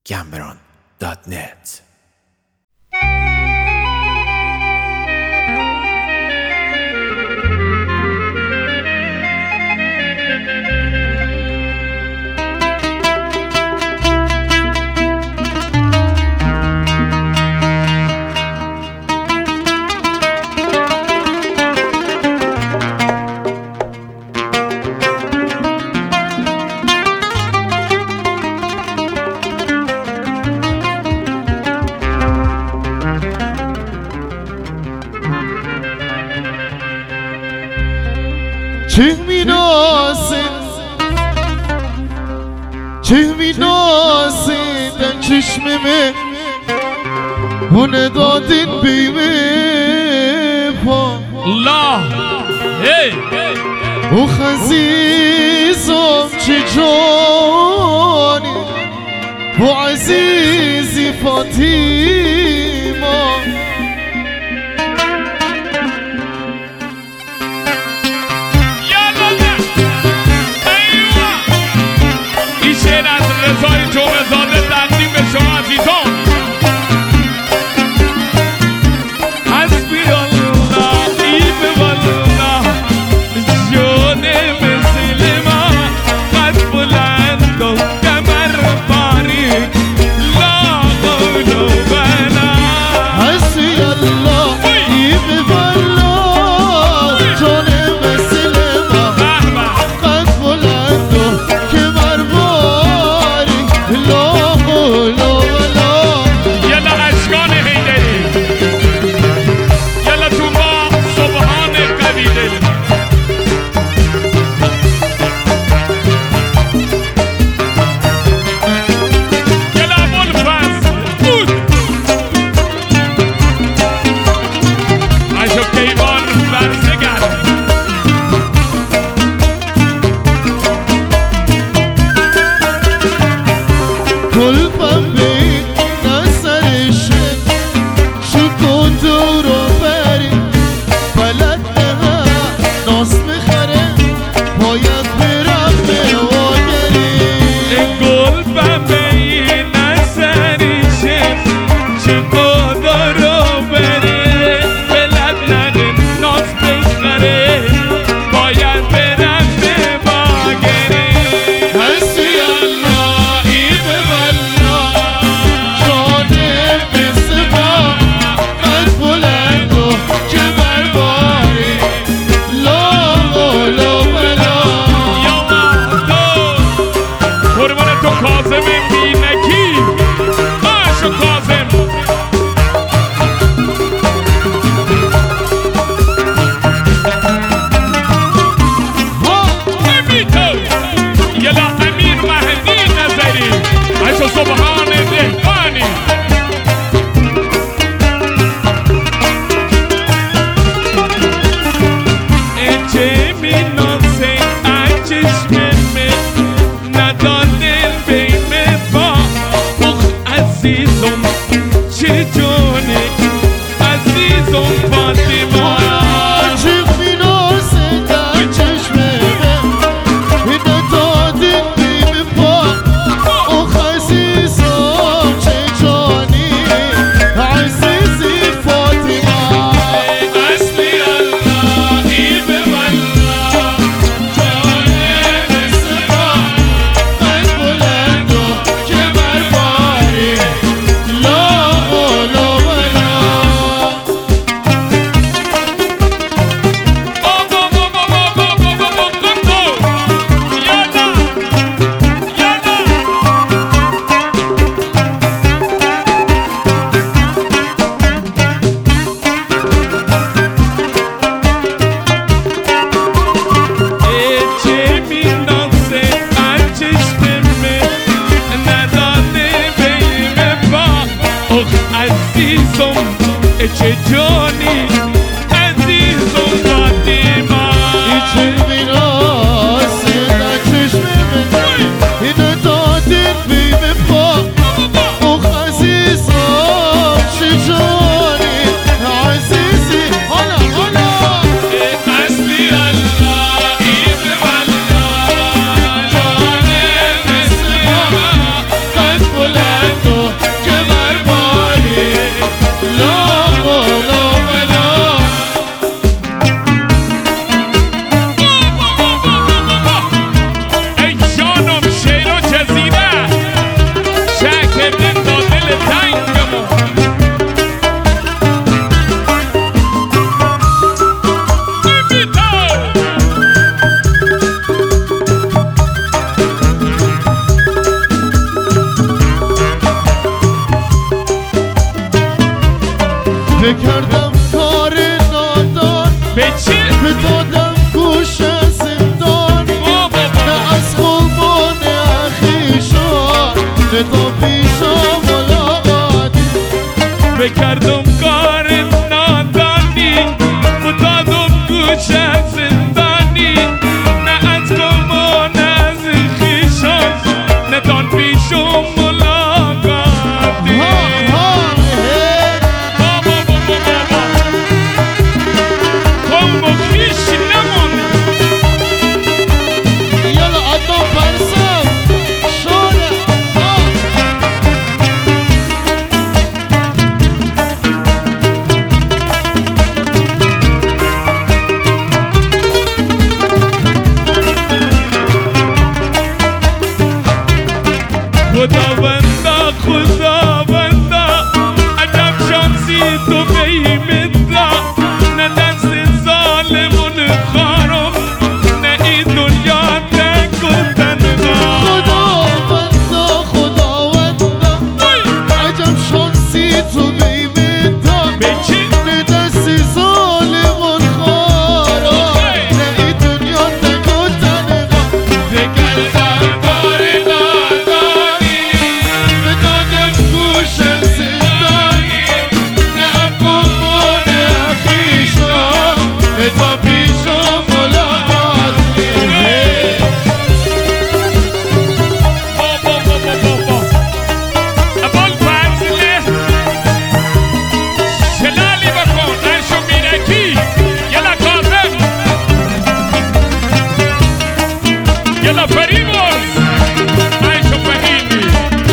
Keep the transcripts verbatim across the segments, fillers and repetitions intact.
گمبران دات نت. چه می‌نازه چه می‌نازه در چشممه هونه دادین بیمه پا الله هی او خزیزم چه جانی او عزیزی فاطیما رضای جمعه زاده تقدیم به شما عزیزان. حسبی الله ایب والله جان مثل ما قد بلند و کمر باریک لا قول ولا حسبی الله ایب والله جان مثل ما قد بلند و کمر باریک لا قول ولا. یلا اشکان حیدری یلا تو ما سبحان قوی دل. یلا ابوالفضل بود عشق کیوان برزگر قلبم بین نظرشه شو کندو رو بری بلد نه ناس میخره باید برم به آگری قلبم به این نظریشه چه قدا رو بره بلد نده ناز بخره باید برم به باگره. حسبی الله ایب والله جان مثل ما قد بلند و کمر باری لا قول ولا. یا تو قربان تو کاظم بینکی آشو کاظم امی تو یلا امیر مهدی نظری آشو سبحان دهقانی. چه می‌نازه از چشممه ندادن بین با اخ عزیزم چه جونه عزیزم فاطمه عاشق می‌نازه در چشممه اینه دادین بیم پا اخ عزیزم چه جانی عزیزی فاطمه. حسبی الله ایب والله جان مثل ما قد بلند و کمر باری لا قول ولا. بابا بابا بابا بابا بابا یالا یالا چه می‌نازه از چشممه نداده بیم با اخ عزیزم چه جانی عزیزم فاطمه چه می‌نازه در چشممه اینه دادین بیم پا اخ عزیزم چه جانی عزیزی حالا حالا. حسبی الله ایب والله جان مثل ما قد بلند تو که برباری لا قولا ولا ای جانم شیر و جزیره شکردن تا دل تنگمون بکردم کار نادان به چی؟ به دادم گوش زندان نه از قربان اخیشان نه تا پیشا ملاقاتی بکردم کار نادانی بودادم گوش زندانی نه از گمان از خیشان نه تان پیشم ملاقاتی خداوندا خداوندا عجب شانسی تو بیمدا نه دست ظالمون خارم نه این دنیا تک و تنها خداوندا خداوندا عجب شانسی تو بیمدا به چی؟ نه دست ظالمون خارم نه این دنیا تک و تنها بگردم کار نادانی بدادم گوش زندانی نه قربان اخیشان نه تا پیشا ملاقاتی بابا بابا بابا ابال فرزله شلالی بکن نشو میرکی یلا کاظم یلا فریبوز نشو فهیمی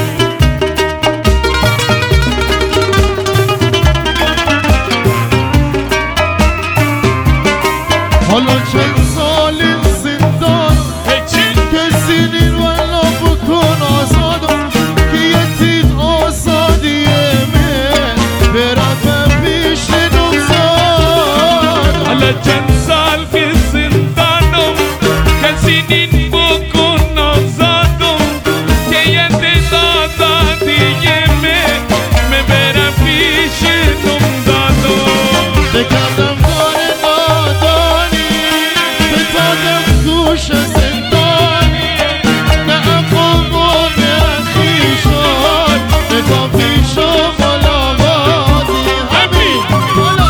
حالا چند سال این زندان هیچی کسی نین ولا بکن آزادم که یه تیز آزادیه من برم من پیش نمزادم حالا چند سال که زندانم کسی نین بکن آزادم که یه دید آزادیه من برم پیش نمزادم بکردم کار نادانی بدادم گوش زندانی نه قربان اخیشان نه تا پیشا ملاقاتی همین حالا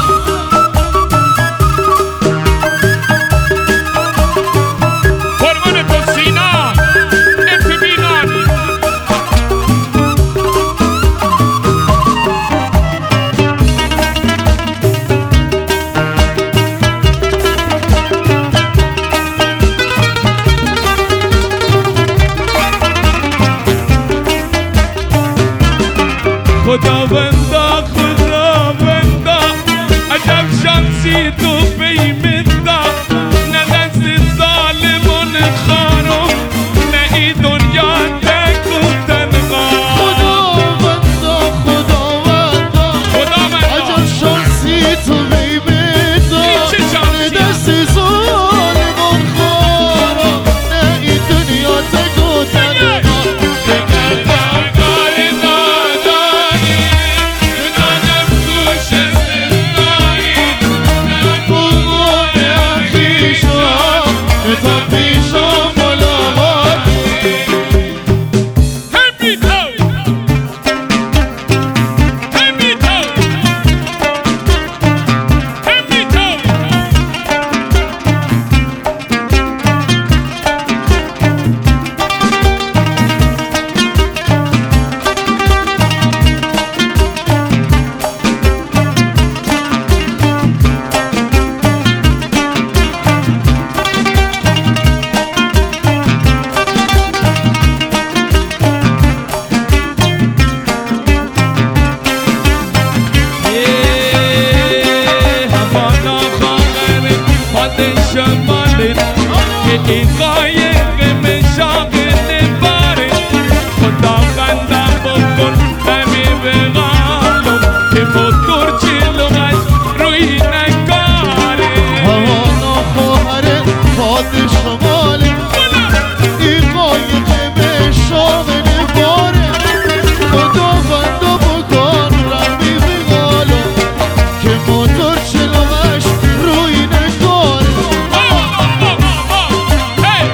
قربان تو سینا انتبینان خداوندا خداوندا عجب شانسی تو بیمدا نه دست ظالمون خانم نه این دنیا تک و تنها خداوندا خداوندا خداوندا عجب شانسی تو بیمدا این چه شانسیه؟ نه دست ظالمان خارا نه این دنیا تک و تنها بگردم کار نادانی بدادم گوش زندانی نه این قایق مشاغل باره خدا بندم بکن دمی بغالم که موتور جلوش روی نکاره آنا خواهر خاطر شماله این قایق مشاغل باره خدا بندم بکن دمی بغالم که موتور جلوش روی نکاره Hey!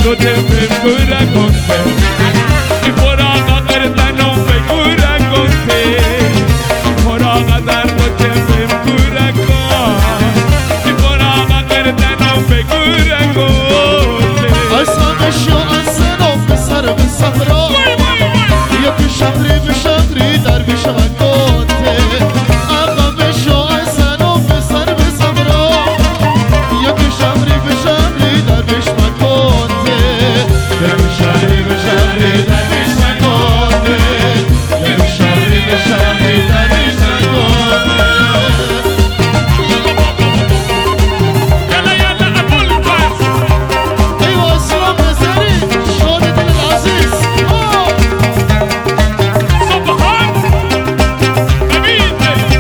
نبوده بگوره گنده این فراغ قردنم بگوره گنده فراغ در بوده بگوره گنده این فراغ قردنم بگوره گنده اصابشو اصنم به سر به صحرا یا که شهری به شهری در بیش غنگاته اقامشو اصنم به سر به صحرا یا که شهری به شهری در بیش غنگاته یا که شهری به شهری در بیش غنگاته یا که شهری به شهری در بیش غنگاته يلا يلا ابو الفاس ايوه اسلام نزاري شلون دل العزيز اه صبحان حبيبي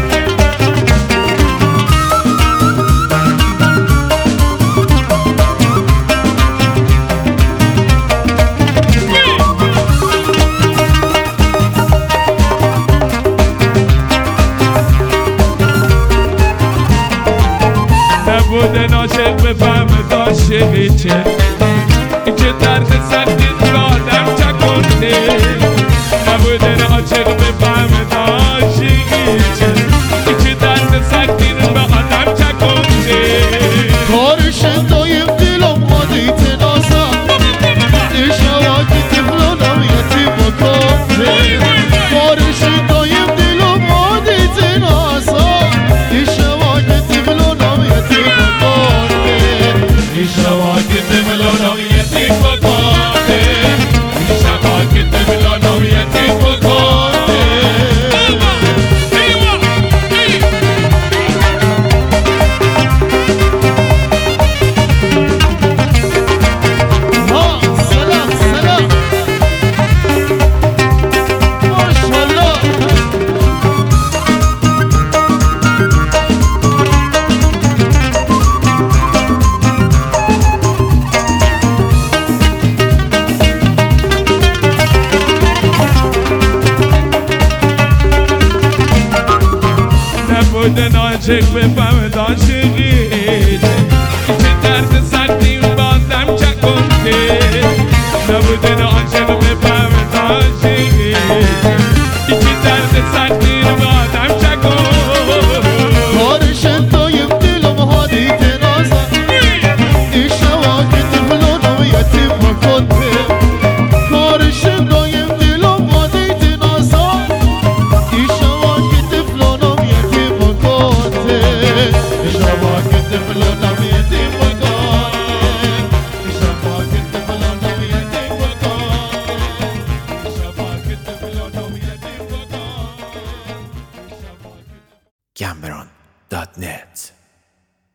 نبوده عاشق بفهمد عاشقی چه این که درد سختی رو آدم چکنده نبوده عاشق بفهمد عاشقی چه این که درد سختی رو به آدم چکنده کارش دایم دلم خودیت نازم اشوا که تفلانم یتیم بکنده کارش دایم دلم خودیت نازم اشوا که تفلانم یتیم بکنده اشوا که تفلانم یتیم بکنده اشوا که تفلانم یتیم بکنده ها سلام سلام ماشاءالله نبوده عاشق بفهمد عاشقی چه این که درد سختی رو به آدم چکنده نبوده عاشق بفهمد عاشقی چه این که درد سختی رو به آدم چکنده کارش دایم دلم خودیت نازم اشوا که تفلانم یتیم بکنده کارش دایم دلم خودیت نازم اشوا که تفلانم یتیم بکنده اشوا که تفلانم یتیم بکنده اشوا که تفلانم یتیم بکنده اشوا که تفلانم یتیم بکنده Cameron dot net